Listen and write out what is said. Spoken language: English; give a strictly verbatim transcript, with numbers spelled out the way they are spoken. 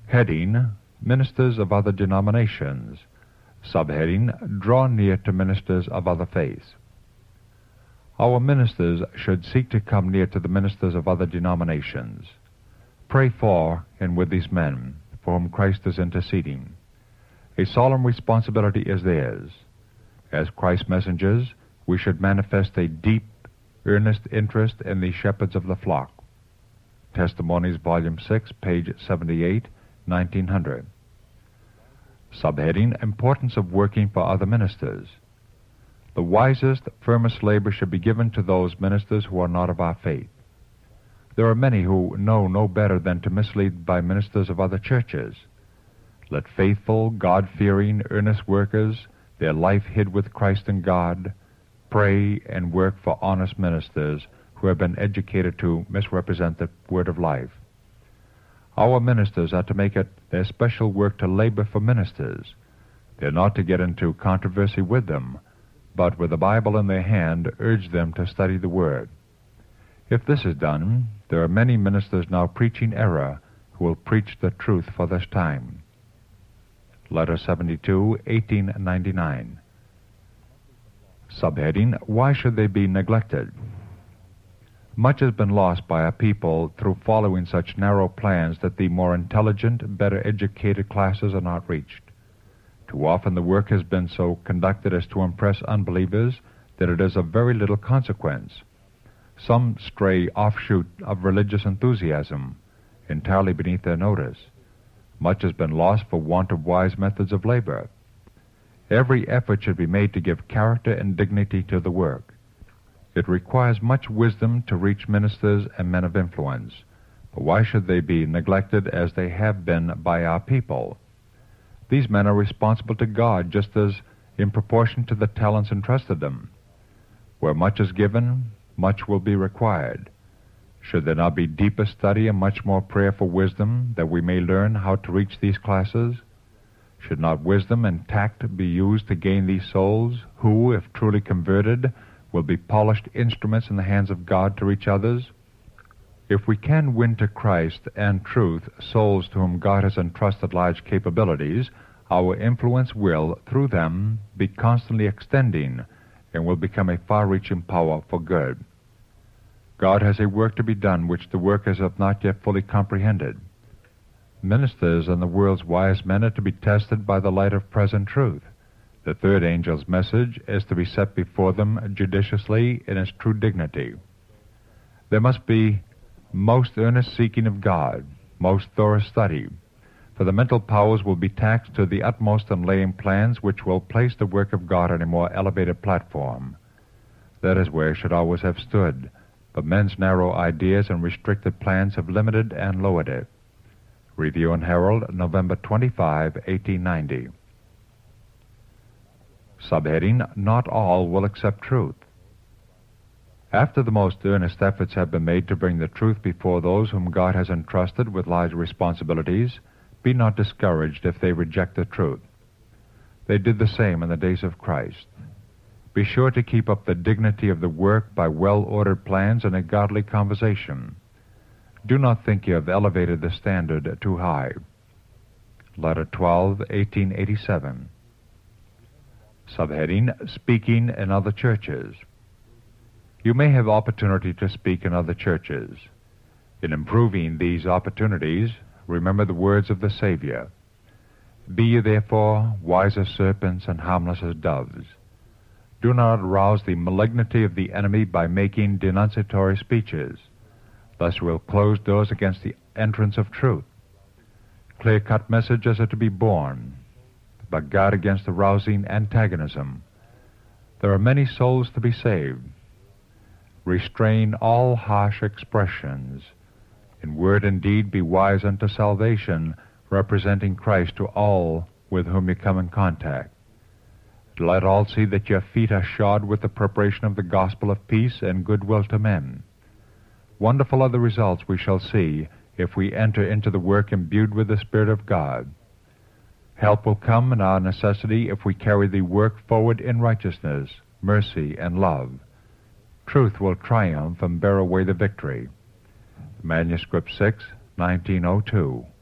Heading: Ministers of Other Denominations. Subheading: Draw near to ministers of other faiths. Our ministers should seek to come near to the ministers of other denominations. Pray for and with these men, for whom Christ is interceding. A solemn responsibility is theirs. As Christ's messengers, we should manifest a deep, earnest interest in the shepherds of the flock. Testimonies, Volume six, page seventy-eight, nineteen hundred. Subheading: Importance of working for other ministers. The wisest, firmest labor should be given to those ministers who are not of our faith. There are many who know no better than to mislead by ministers of other churches. Let faithful, God-fearing, earnest workers, their life hid with Christ and God, pray and work for honest ministers who have been educated to misrepresent the word of life. Our ministers are to make it their special work to labor for ministers. They are not to get into controversy with them, but with the Bible in their hand, urge them to study the Word. If this is done, there are many ministers now preaching error who will preach the truth for this time. Letter seventy-two, eighteen ninety-nine. Subheading: Why should they be neglected? Much has been lost by our people through following such narrow plans that the more intelligent, better educated classes are not reached. Too often the work has been so conducted as to impress unbelievers that it is of very little consequence. Some stray offshoot of religious enthusiasm, entirely beneath their notice. Much has been lost for want of wise methods of labor. Every effort should be made to give character and dignity to the work. It requires much wisdom to reach ministers and men of influence, but why should they be neglected as they have been by our people? These men are responsible to God just as in proportion to the talents entrusted them. Where much is given, much will be required. Should there not be deeper study and much more prayer for wisdom, that we may learn how to reach these classes? Should not wisdom and tact be used to gain these souls, who, if truly converted, will be polished instruments in the hands of God to reach others? If we can win to Christ and truth souls to whom God has entrusted large capabilities, our influence will, through them, be constantly extending and will become a far-reaching power for good. God has a work to be done which the workers have not yet fully comprehended. Ministers and the world's wise men are to be tested by the light of present truth. The third angel's message is to be set before them judiciously in its true dignity. There must be most earnest seeking of God, most thorough study, for the mental powers will be taxed to the utmost in laying plans which will place the work of God on a more elevated platform. That is where it should always have stood, but men's narrow ideas and restricted plans have limited and lowered it. Review and Herald, November twenty-fifth, eighteen ninety. Subheading: Not all will accept truth. After the most earnest efforts have been made to bring the truth before those whom God has entrusted with large responsibilities, be not discouraged if they reject the truth. They did the same in the days of Christ. Be sure to keep up the dignity of the work by well-ordered plans and a godly conversation. Do not think you have elevated the standard too high. Letter twelve, eighteen eighty-seven. Subheading: Speaking in other churches. You may have opportunity to speak in other churches. In improving these opportunities, remember the words of the Savior. Be ye therefore wise as serpents and harmless as doves. Do not arouse the malignity of the enemy by making denunciatory speeches. Thus we'll close doors against the entrance of truth. Clear-cut messages are to be borne, but guard against arousing antagonism. There are many souls to be saved. Restrain all harsh expressions. In word and deed be wise unto salvation, representing Christ to all with whom you come in contact. Let all see that your feet are shod with the preparation of the gospel of peace and goodwill to men. Wonderful are the results we shall see if we enter into the work imbued with the Spirit of God. Help will come in our necessity if we carry the work forward in righteousness, mercy, and love. Truth will triumph and bear away the victory. Manuscript six, nineteen oh two.